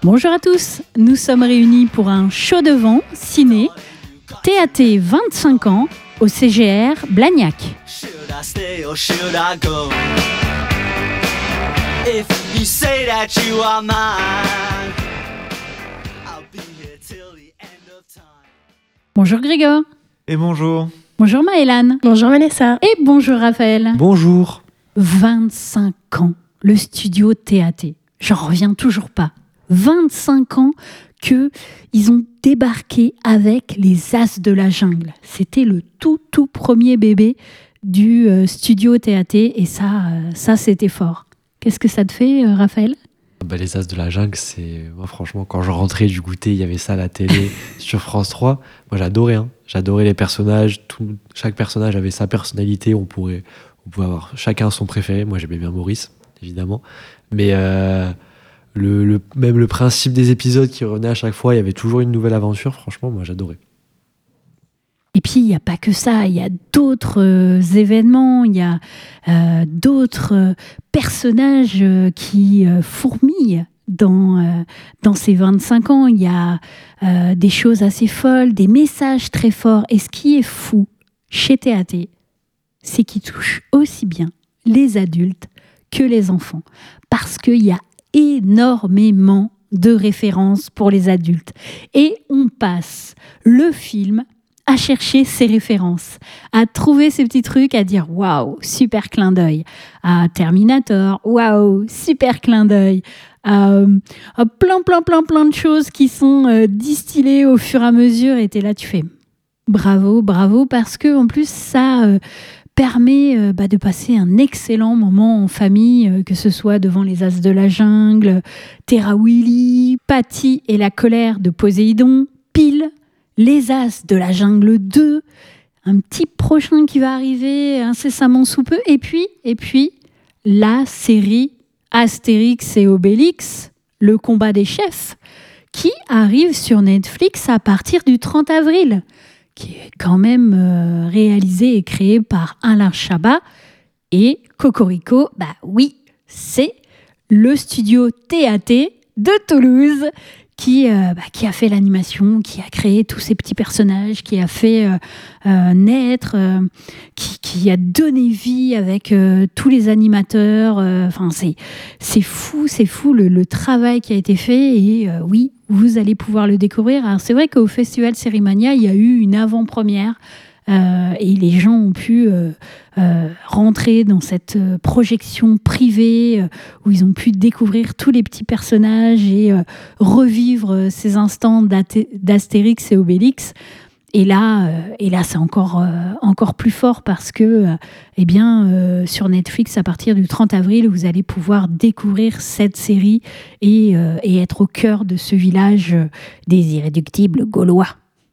Bonjour à tous, nous sommes réunis pour un show de vent ciné TAT 25 ans au CGR Blagnac. Bonjour Grégoire. Et bonjour. Bonjour Maëlane. Bonjour Vanessa. Et bonjour Raphaël. Bonjour. 25 ans, le studio TAT. J'en reviens toujours pas. 25 ans qu'ils ont débarqué avec les As de la Jungle. C'était le tout premier bébé du studio TAT et ça c'était fort. Qu'est-ce que ça te fait, Raphaël ? Les As de la Jungle, c'est... Moi, franchement, quand je rentrais du goûter, il y avait ça à la télé sur France 3. Moi, j'adorais. J'adorais les personnages. Chaque personnage avait sa personnalité. On pouvait avoir chacun son préféré. Moi, j'aimais bien Maurice, évidemment. Mais même le principe des épisodes qui revenaient à chaque fois, il y avait toujours une nouvelle aventure. Franchement, moi, j'adorais. Et puis, il n'y a pas que ça, il y a d'autres événements, il y a d'autres personnages qui fourmillent dans ces 25 ans. Il y a des choses assez folles, des messages très forts. Et ce qui est fou chez TAT, c'est qu'ils touchent aussi bien les adultes que les enfants. Parce qu'il y a énormément de références pour les adultes. Et on passe le film à chercher ces références, à trouver ces petits trucs, à dire waouh, super clin d'œil, à Terminator, waouh, super clin d'œil, à plein de choses qui sont distillées au fur et à mesure, et t'es là, tu fais bravo, parce que en plus ça permet de passer un excellent moment en famille, que ce soit devant les As de la Jungle, Terra Willy, Patty et la colère de Poséidon, Pile, les As de la Jungle 2, un petit prochain qui va arriver incessamment sous peu, et puis la série Astérix et Obélix, le combat des chefs, qui arrive sur Netflix à partir du 30 avril, qui est quand même réalisé et créé par Alain Chabat, et Cocorico, oui, c'est le studio TAT de Toulouse, qui a fait l'animation, qui a créé tous ces petits personnages, qui a fait naître, qui a donné vie avec tous les animateurs. C'est fou le travail qui a été fait. Et oui, vous allez pouvoir le découvrir. Alors, c'est vrai qu'au Festival Sérimania, il y a eu une avant-première. Et les gens ont pu rentrer dans cette projection privée où ils ont pu découvrir tous les petits personnages et revivre ces instants d'Astérix et Obélix. Et là c'est encore plus fort parce que sur Netflix, à partir du 30 avril, vous allez pouvoir découvrir cette série et être au cœur de ce village des irréductibles gaulois.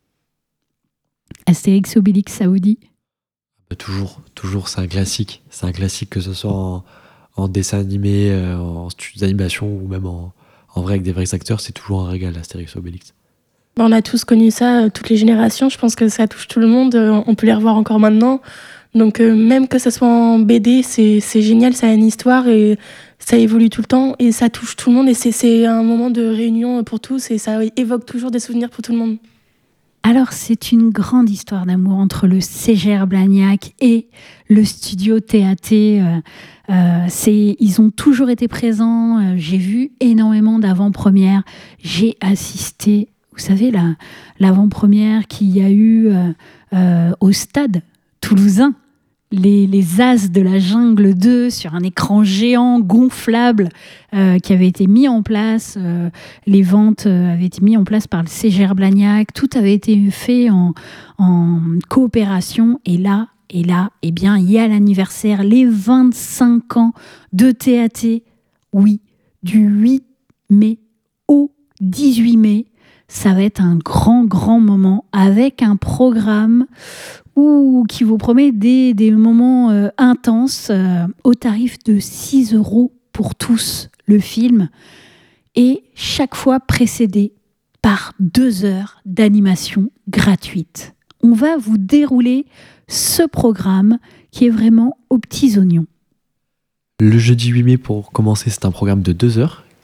Astérix Obélix, ça vous dit ? Toujours, c'est un classique. C'est un classique, que ce soit en dessin animé, en studio d'animation ou même en vrai avec des vrais acteurs, c'est toujours un régal, Astérix Obélix. On a tous connu ça, toutes les générations. Je pense que ça touche tout le monde. On peut les revoir encore maintenant. Donc même que ça soit en BD, c'est génial, ça a une histoire et ça évolue tout le temps et ça touche tout le monde et c'est un moment de réunion pour tous et ça évoque toujours des souvenirs pour tout le monde. Alors, c'est une grande histoire d'amour entre le CGR Blagnac et le studio TAT. Ils ont toujours été présents. J'ai vu énormément d'avant-premières. J'ai assisté, vous savez, l'avant-première qu'il y a eu au stade toulousain. Les As de la Jungle 2 sur un écran géant gonflable qui avait été mis en place. Les ventes avaient été mises en place par le CGR Blagnac. Tout avait été fait en coopération. Et là, il y a l'anniversaire, les 25 ans de TAT. Oui, du 8 mai au 18 mai. Ça va être un grand moment avec un programme qui vous promet des moments intenses au tarif de 6 € pour tous le film et chaque fois précédé par 2 heures d'animation gratuite. On va vous dérouler ce programme qui est vraiment aux petits oignons. Le jeudi 8 mai, pour commencer, c'est un programme de 2 heures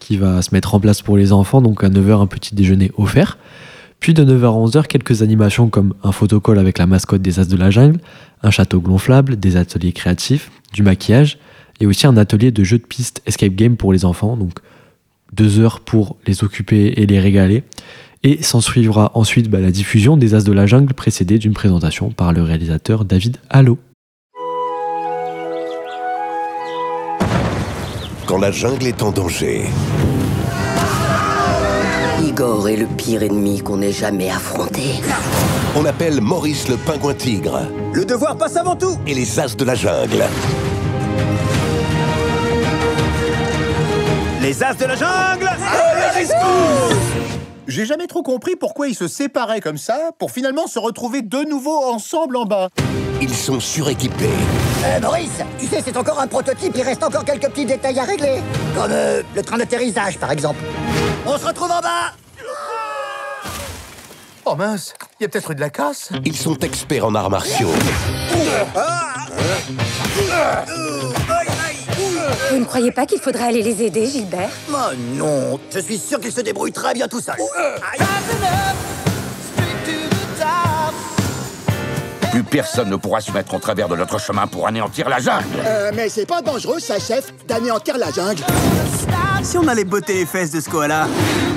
qui va se mettre en place pour les enfants. Donc à 9h, un petit déjeuner offert. Puis de 9h à 11h, quelques animations comme un photocall avec la mascotte des As de la Jungle, un château gonflable, des ateliers créatifs, du maquillage et aussi un atelier de jeux de piste escape game pour les enfants. Donc 2 heures pour les occuper et les régaler. Et s'en suivra ensuite la diffusion des As de la Jungle précédée d'une présentation par le réalisateur David Allo. Quand la jungle est en danger, Igor est le pire ennemi qu'on ait jamais affronté. on appelle Maurice le pingouin tigre Le devoir passe avant tout. et les As de la jungle. Les As de la jungle. J'ai jamais trop compris pourquoi ils se séparaient comme ça pour finalement se retrouver de nouveau ensemble en bas. Ils sont suréquipés. Maurice, tu sais, c'est encore un prototype, il reste encore quelques petits détails à régler. Comme le train d'atterrissage, par exemple. On se retrouve en bas. Oh mince, il y a peut-être eu de la casse. Ils sont experts en arts martiaux. Vous ne croyez pas qu'il faudrait aller les aider, Gilbert? Oh non, je suis sûr qu'ils se débrouillent très bien tout seuls. Plus personne ne pourra se mettre en travers de notre chemin pour anéantir la jungle. Mais c'est pas dangereux, ça, chef, d'anéantir la jungle. Si on allait botter les fesses de ce koala.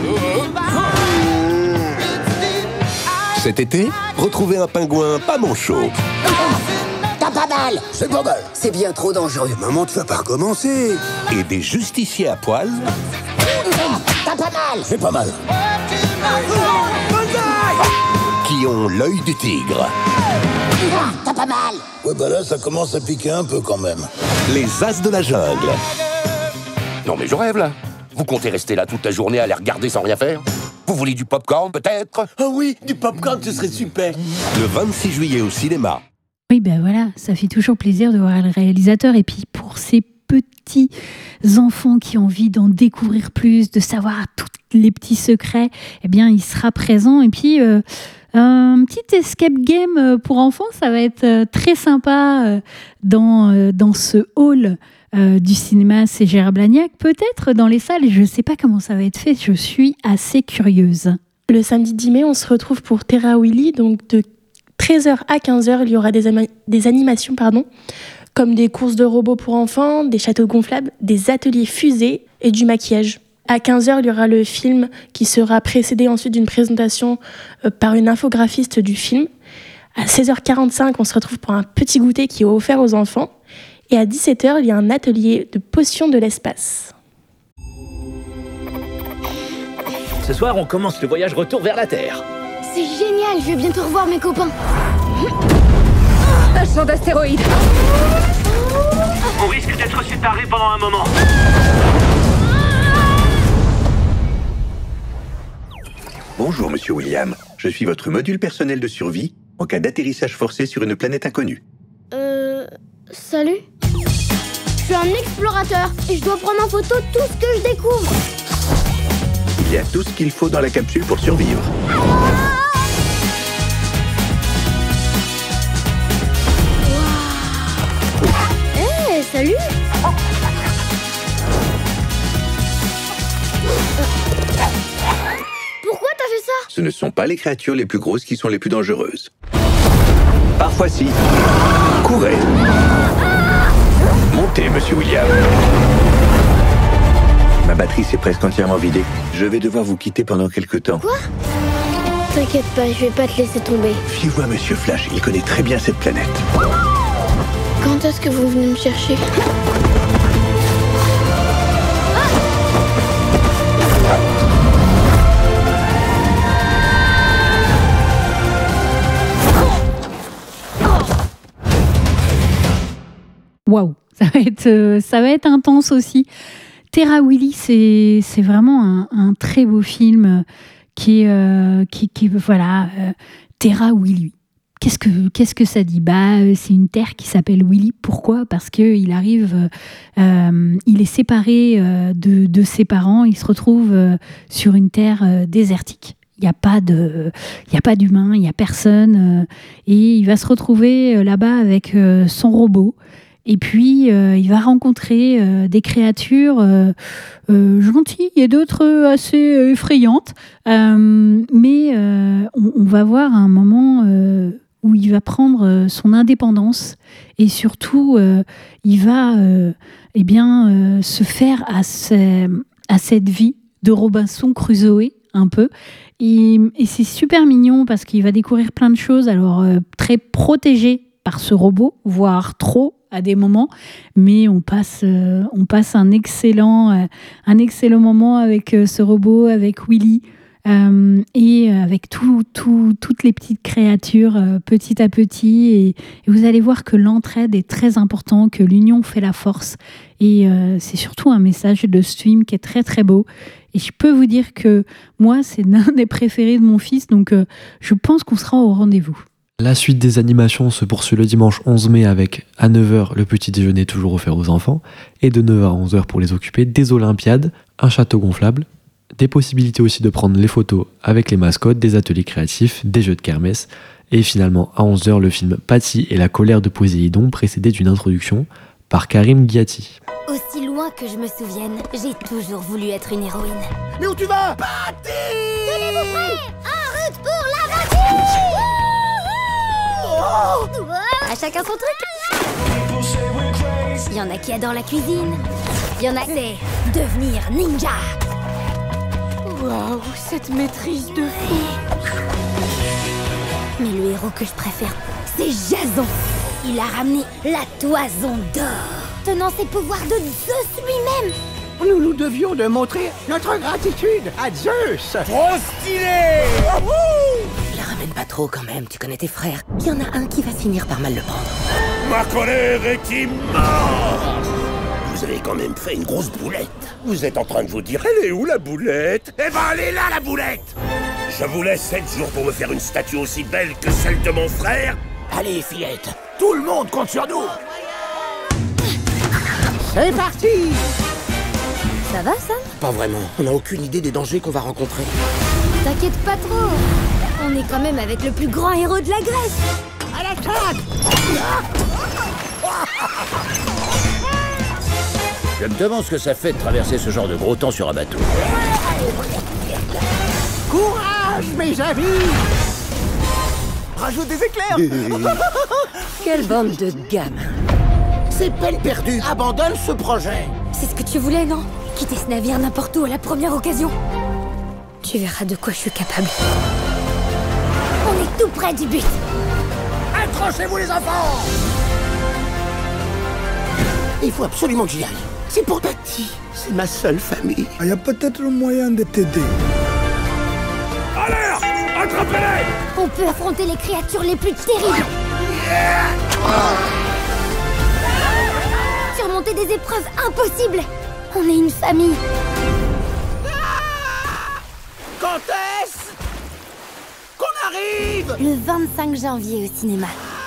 Cet été, retrouvez un pingouin pas manchot. T'as pas mal. C'est pas mal. C'est bien trop dangereux. Maman, tu vas pas recommencer. Et des justiciers à poil T'as pas mal. C'est pas mal. qui ont l'œil du tigre. T'as pas mal. Ouais, bah là, ça commence à piquer un peu quand même. Les As de la jungle. Non mais je rêve là. Vous comptez rester là toute la journée à les regarder sans rien faire? Vous voulez du popcorn peut-être? Ah oui, du popcorn, ce serait super. Le 26 juillet au cinéma. Oui, ben voilà, ça fait toujours plaisir de voir le réalisateur. Et puis pour ces petits enfants qui ont envie d'en découvrir plus, de savoir tous les petits secrets, eh bien, il sera présent. Et puis, un petit escape game pour enfants, ça va être très sympa dans ce hall du cinéma Ségère-Blagnac. Peut-être dans les salles, je ne sais pas comment ça va être fait, je suis assez curieuse. Le samedi 10 mai, on se retrouve pour Terra Willy, donc de 13h à 15h, il y aura des animations, comme des courses de robots pour enfants, des châteaux gonflables, des ateliers fusées et du maquillage. À 15h, il y aura le film qui sera précédé ensuite d'une présentation par une infographiste du film. À 16h45, on se retrouve pour un petit goûter qui est offert aux enfants. Et à 17h, il y a un atelier de potions de l'espace. Ce soir, on commence le voyage retour vers la Terre. C'est génial, je vais bientôt revoir mes copains. Un champ d'astéroïdes. On risque d'être séparés pendant un moment. Bonjour, monsieur William. Je suis votre module personnel de survie en cas d'atterrissage forcé sur une planète inconnue. Salut. Je suis un explorateur et je dois prendre en photo tout ce que je découvre. Il y a tout ce qu'il faut dans la capsule pour survivre. Hey, salut. Pourquoi t'as fait ça? Ce ne sont pas les créatures les plus grosses qui sont les plus dangereuses. Parfois si. Courez. Montez, monsieur William. Ma batterie s'est presque entièrement vidée. Je vais devoir vous quitter pendant quelques temps. Quoi? T'inquiète pas, je vais pas te laisser tomber. Fiez-vous à monsieur Flash, il connaît très bien cette planète. Quand est-ce que vous venez me chercher? Waouh, ça va être intense aussi. Terra Willy, c'est vraiment un très beau film qui voilà, Terra Willy. Qu'est-ce que ça dit? C'est une terre qui s'appelle Willy. Pourquoi? Parce que il arrive, il est séparé de ses parents. Il se retrouve sur une terre désertique. Il n'y a pas d'humain, il n'y a personne, et il va se retrouver là-bas avec son robot. Et puis, il va rencontrer des créatures gentilles et d'autres assez effrayantes. Mais on va voir un moment où il va prendre son indépendance et surtout, il va se faire à cette vie de Robinson Crusoe, un peu. Et c'est super mignon parce qu'il va découvrir plein de choses. Alors, très protégé par ce robot, voire trop à des moments, mais on passe un excellent moment avec ce robot, avec Willy, et avec toutes les petites créatures petit à petit. Et vous allez voir que l'entraide est très importante, que l'union fait la force. Et c'est surtout un message de ce film qui est très très beau. Et je peux vous dire que moi, c'est l'un des préférés de mon fils, donc je pense qu'on sera au rendez-vous. La suite des animations se poursuit le dimanche 11 mai avec, à 9h, le petit déjeuner toujours offert aux enfants, et de 9h à 11h pour les occuper, des Olympiades, un château gonflable, des possibilités aussi de prendre les photos avec les mascottes, des ateliers créatifs, des jeux de kermesse, et finalement à 11h, le film Patty et la colère de Poséidon, précédé d'une introduction par Karim Ghiati. Aussi loin que je me souvienne, j'ai toujours voulu être une héroïne. Mais où tu vas? Patty! Tenez-vous prêts! En route pour l'aventure! À chacun son truc. Il y en a qui adorent la cuisine. Il y en a qui c'est devenir ninja. Waouh, cette maîtrise de fou. Mais le héros que je préfère, c'est Jason. Il a ramené la toison d'or, tenant ses pouvoirs de Zeus lui-même. Nous devions de montrer notre gratitude à Zeus. Trop stylé! La ramène pas trop quand même, tu connais tes frères. Il y en a un qui va finir par mal le prendre. Ma colère est immense! Vous avez quand même fait une grosse boulette. Vous êtes en train de vous dire, elle est où la boulette? Eh ben elle est là la boulette! Je vous laisse 7 jours pour me faire une statue aussi belle que celle de mon frère. Allez fillette, tout le monde compte sur nous! C'est parti! Ça va, Sam? Pas vraiment, on n'a aucune idée des dangers qu'on va rencontrer. T'inquiète pas trop. On est quand même avec le plus grand héros de la Grèce. À l'attaque! Je me demande ce que ça fait de traverser ce genre de gros temps sur un bateau. Courage, mes amis! Rajoute des éclairs! Quelle bande de gamins! C'est peine perdue, abandonne ce projet! C'est ce que tu voulais, non? Quitter ce navire n'importe où à la première occasion. Tu verras de quoi je suis capable. On est tout près du but. Accrochez-vous les enfants! Il faut absolument que j'y aille. C'est pour Patty. C'est ma seule famille. Il y a peut-être un moyen de t'aider. Alerte! Attrapez-les! On peut affronter les créatures les plus terribles. Surmonter des épreuves impossibles. On est une famille. Quand est-ce qu'on arrive? Le 25 janvier au cinéma.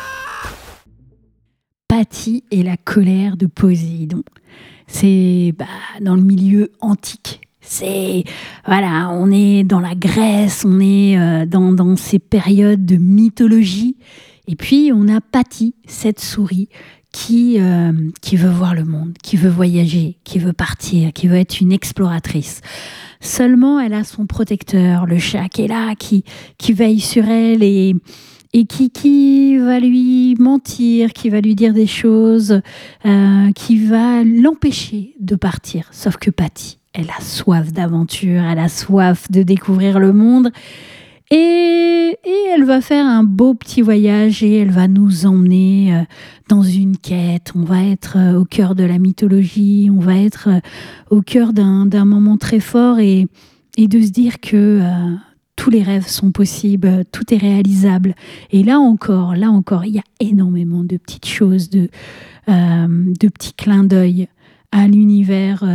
Patty et la colère de Poséidon. C'est dans le milieu antique. On est dans la Grèce, on est dans ces périodes de mythologie. Et puis on a Patty, cette souris qui veut voir le monde, qui veut voyager, qui veut partir, qui veut être une exploratrice. Seulement, elle a son protecteur, le chat qui est là, qui veille sur elle et qui va lui mentir, qui va lui dire des choses, qui va l'empêcher de partir. Sauf que Patty, elle a soif d'aventure, elle a soif de découvrir le monde. Et elle va faire un beau petit voyage et elle va nous emmener dans une quête. On va être au cœur de la mythologie, on va être au cœur d'un moment très fort et de se dire que tous les rêves sont possibles, tout est réalisable. Et là encore, il y a énormément de petites choses, de petits clins d'œil à l'univers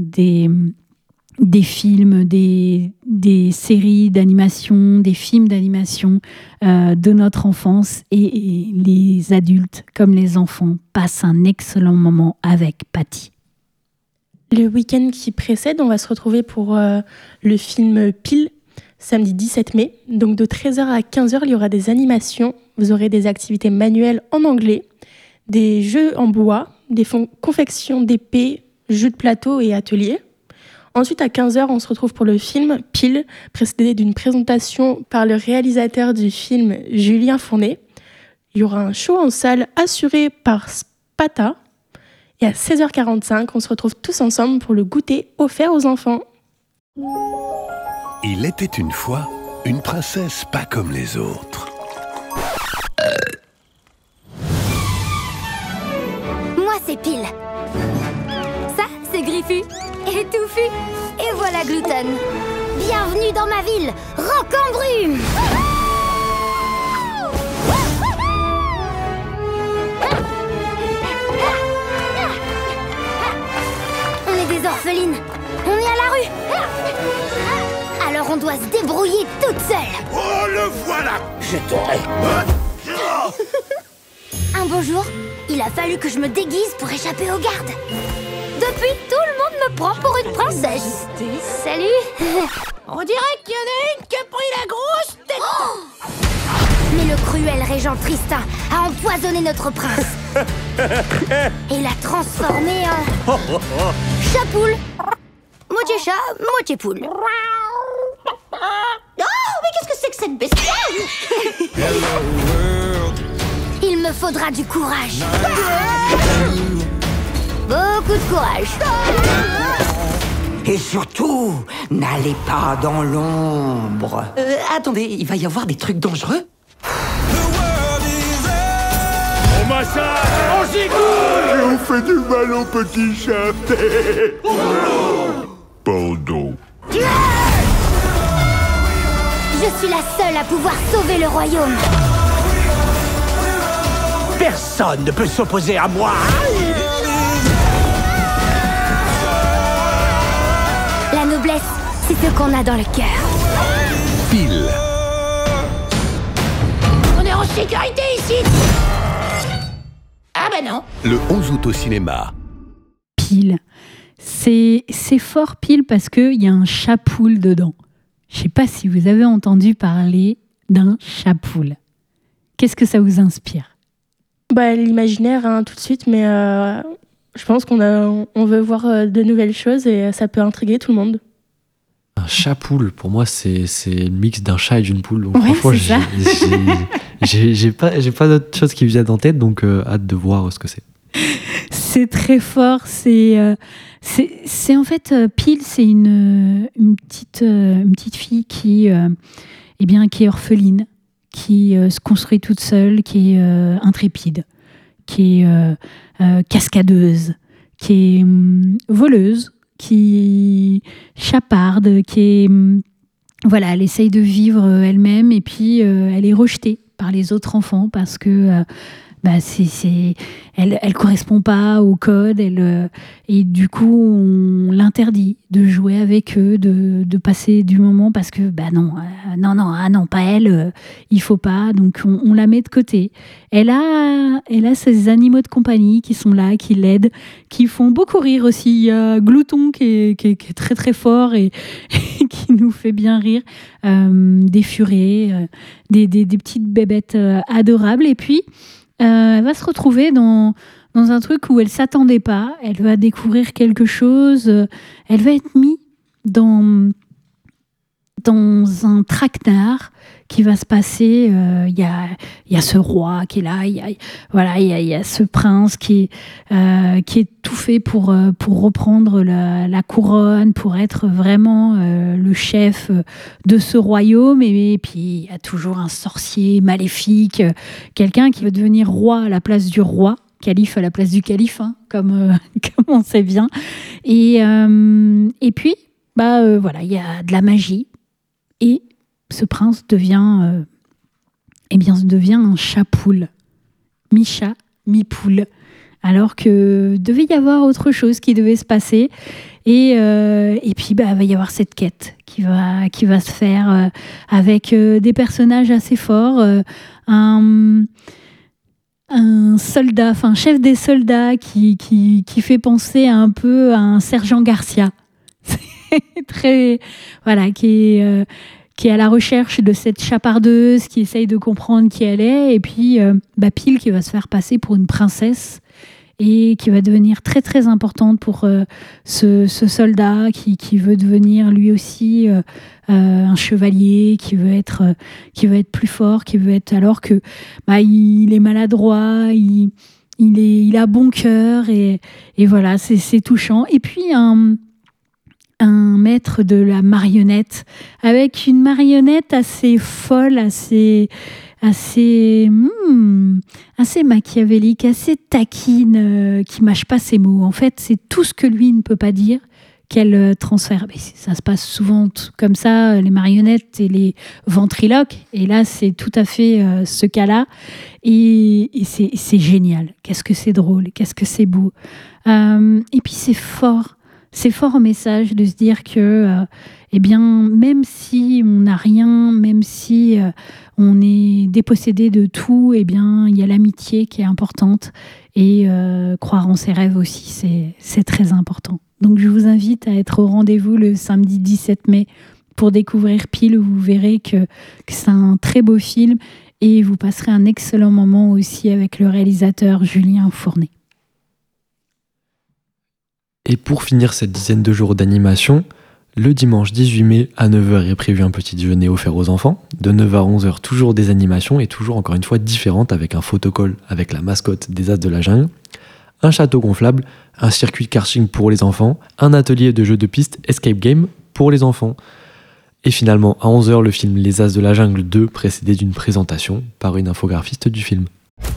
des films, des séries d'animation, des films d'animation de notre enfance. Et les adultes, comme les enfants, passent un excellent moment avec Patty. Le week-end qui précède, on va se retrouver pour le film Pile, samedi 17 mai. Donc de 13h à 15h, il y aura des animations. Vous aurez des activités manuelles en anglais, des jeux en bois, confections d'épées, jeux de plateau et ateliers. Ensuite, à 15h, on se retrouve pour le film Pile, précédé d'une présentation par le réalisateur du film, Julien Fournet. Il y aura un show en salle assuré par Spata. Et à 16h45, on se retrouve tous ensemble pour le goûter offert aux enfants. Il était une fois une princesse pas comme les autres. Moi, c'est Pile. Ça, c'est Griffu. Et Touffu. Et voilà Gluten. Bienvenue dans ma ville, Roc-en-Brume. On est des orphelines. On est à la rue. Alors on doit se débrouiller toute seule. Oh, le voilà. Je t'aurai. Un beau jour, il a fallu que je me déguise pour échapper aux gardes. Depuis, tout le monde me prend pour une princesse. Salut. On dirait qu'il y en a une qui a pris la grosse tête. Oh, mais le cruel régent Tristan a empoisonné notre prince et l'a transformé en chapoule. Moitié chat, moitié poule. Oh, mais qu'est-ce que c'est que cette bestiale? Il me faudra du courage. Beaucoup de courage. Et surtout, n'allez pas dans l'ombre. Attendez, il va y avoir des trucs dangereux? On massacre, on gigoule. Et on fait du mal au petit chat. Pardon. Je suis la seule à pouvoir sauver le royaume. Personne ne peut s'opposer à moi. La noblesse, c'est ce qu'on a dans le cœur. Pile. On est en sécurité ici. Ah ben non. Le 11 août au cinéma. Pile. C'est fort Pile parce qu'il y a un chapoule dedans. Je ne sais pas si vous avez entendu parler d'un chapoule. Qu'est-ce que ça vous inspire? L'imaginaire, tout de suite, mais je pense qu'on veut voir de nouvelles choses et ça peut intriguer tout le monde. Un chapoule, pour moi, c'est le mix d'un chat et d'une poule. Donc, ouais, franchement, j'ai pas d'autre chose qui me viennent en tête, donc hâte de voir ce que c'est. C'est très fort. C'est en fait Pile, c'est une petite fille qui est orpheline, qui se construit toute seule, qui est intrépide, qui est cascadeuse, qui est voleuse, qui chaparde, qui est elle essaye de vivre elle-même et puis elle est rejetée par les autres enfants parce que elle correspond pas au code, et du coup on l'interdit de jouer avec eux, de passer du moment parce que non, pas elle, il faut pas, donc on la met de côté. Elle a ses animaux de compagnie qui sont là, qui l'aident, qui font beaucoup rire aussi. Il y a Glouton qui est très très fort et qui nous fait bien rire, des furets, des petites bébêtes adorables, et puis elle va se retrouver dans un truc où elle s'attendait pas. Elle va découvrir quelque chose. Elle va être mise dans un traquenard qui va se passer. Il y a ce roi qui est là. Il y a ce prince qui est tout fait pour reprendre la couronne, pour être vraiment le chef de ce royaume. Et puis il y a toujours un sorcier maléfique, quelqu'un qui veut devenir roi à la place du roi, calife à la place du calife, comme on sait bien. Et puis il y a de la magie. Et ce prince devient un chat-poule, mi-chat, mi-poule, alors que devait y avoir autre chose qui devait se passer. Et puis va y avoir cette quête qui va se faire avec des personnages assez forts, un soldat, un chef des soldats qui fait penser un peu à un sergent Garcia. Très qui est à la recherche de cette chapardeuse, qui essaye de comprendre qui elle est, et puis Pile qui va se faire passer pour une princesse et qui va devenir très très importante pour ce soldat qui veut devenir lui aussi un chevalier, qui veut être plus fort, alors que il est maladroit, il a bon cœur et voilà, c'est touchant. Et puis un maître de la marionnette, avec une marionnette assez folle, assez machiavélique, assez taquine, qui mâche pas ses mots. En fait, c'est tout ce que lui ne peut pas dire qu'elle transfère. Mais ça se passe souvent comme ça, les marionnettes et les ventriloques. Et là, c'est tout à fait ce cas-là. Et c'est génial. Qu'est-ce que c'est drôle, qu'est-ce que c'est beau. Et puis c'est fort. C'est fort en message de se dire que, même si on n'a rien, même si on est dépossédé de tout, il y a l'amitié qui est importante. Et croire en ses rêves aussi, c'est très important. Donc je vous invite à être au rendez-vous le samedi 17 mai pour découvrir Pile, où vous verrez que c'est un très beau film et vous passerez un excellent moment aussi avec le réalisateur Julien Fournet. Et pour finir cette dizaine de jours d'animation, le dimanche 18 mai à 9h est prévu un petit déjeuner offert aux enfants. De 9h à 11h, toujours des animations et toujours encore une fois différentes, avec un photocall avec la mascotte des As de la Jungle, un château gonflable, un circuit de karting pour les enfants, un atelier de jeux de piste escape game pour les enfants. Et finalement, à 11h, le film Les As de la Jungle 2, précédé d'une présentation par une infographiste du film.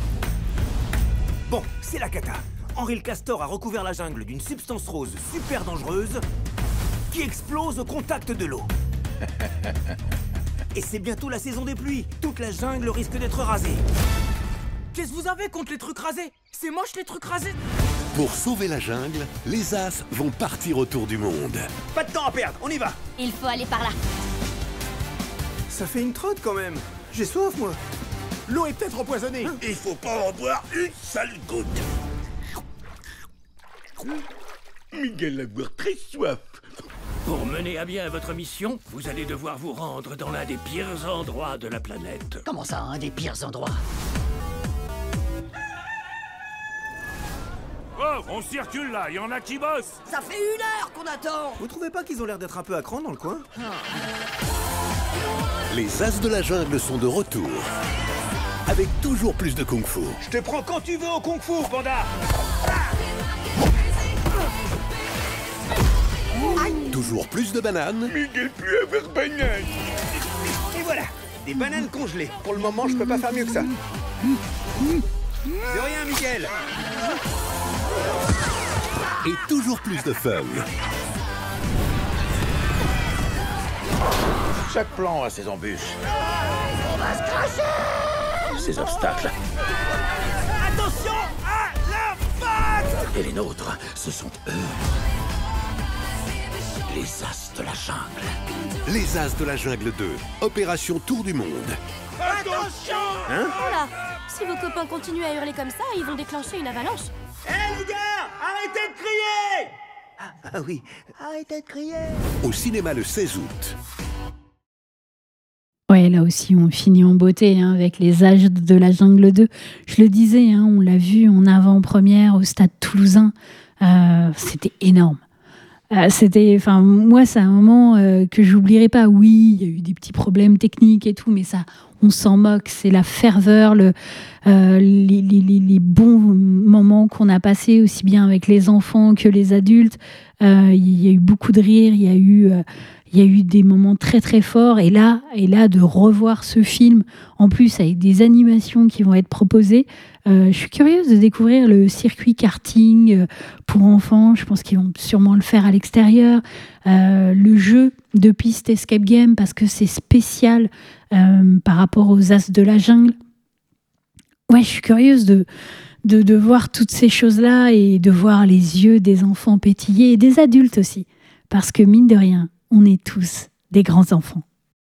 Bon, c'est la cata. Henri le Castor a recouvert la jungle d'une substance rose super dangereuse qui explose au contact de l'eau. Et c'est bientôt la saison des pluies. Toute la jungle risque d'être rasée. Qu'est-ce que vous avez contre les trucs rasés? C'est moche les trucs rasés. Pour sauver la jungle, les As vont partir autour du monde. Pas de temps à perdre, on y va. Il faut aller par là. Ça fait une trotte quand même. J'ai soif moi. L'eau est peut-être empoisonnée. Il faut pas en boire une seule goutte. Miguel va avoir très soif. Pour mener à bien votre mission, vous allez devoir vous rendre dans l'un des pires endroits de la planète. Comment ça, un des pires endroits? Oh, on circule là, il y en a qui bossent. Ça fait 1 heure qu'on attend. Vous trouvez pas qu'ils ont l'air d'être un peu à cran dans le coin? Les As de la Jungle sont de retour. Avec toujours plus de kung-fu. Je te prends quand tu veux au kung-fu, panda. Toujours plus de bananes. Miguel peut avoir banane. Et voilà, des bananes congelées. Pour le moment, je peux pas faire mieux que ça. De rien, Miguel. Et toujours plus de fun. Chaque plan a ses embûches. On va se cracher. Ses obstacles. Attention à l'impact. Et les nôtres, ce sont eux. Les As de la Jungle. Les As de la Jungle 2. Opération Tour du Monde. Attention. Hein? Voilà. Si vos copains continuent à hurler comme ça, ils vont déclencher une avalanche. Hé les gars, arrêtez de crier. Ah oui, arrêtez de crier. Au cinéma le 16 août. Ouais, là aussi, on finit en beauté avec Les As de la Jungle 2. Je le disais, on l'a vu en avant-première au Stade Toulousain. C'était énorme. Moi, c'est un moment que j'oublierai pas. Oui, il y a eu des petits problèmes techniques et tout, mais ça, on s'en moque. C'est la ferveur, les bons moments qu'on a passés, aussi bien avec les enfants que les adultes. Il y a eu beaucoup de rire, il y a eu des moments très très forts. Et là, de revoir ce film, en plus avec des animations qui vont être proposées, je suis curieuse de découvrir le circuit karting pour enfants. Je pense qu'ils vont sûrement le faire à l'extérieur. Le jeu de piste escape game, parce que c'est spécial par rapport aux As de la Jungle. Ouais, je suis curieuse de voir toutes ces choses-là et de voir les yeux des enfants pétiller et des adultes aussi. Parce que mine de rien, on est tous des grands enfants.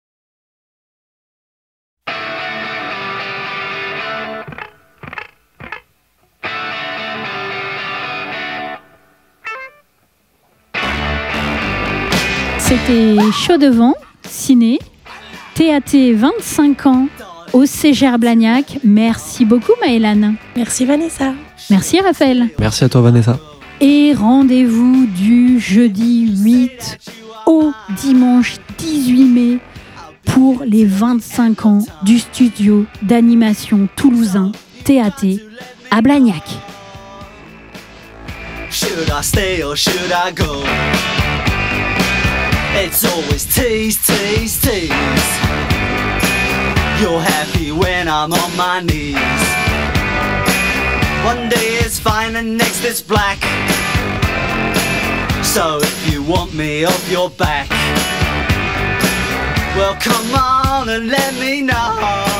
C'était Chaud Devant, ciné, TAT 25 ans au Ségère Blagnac. Merci beaucoup Maëlane. Merci Vanessa. Merci Raphaël. Merci à toi Vanessa. Et rendez-vous du jeudi 8 au dimanche 18 mai pour les 25 ans du studio d'animation toulousain TAT à Blagnac. Should I stay or should I go? It's always tease, tease, tease. You're happy when I'm on my knees. One day it's fine and next it's black. So if you want me off your back, well come on and let me know.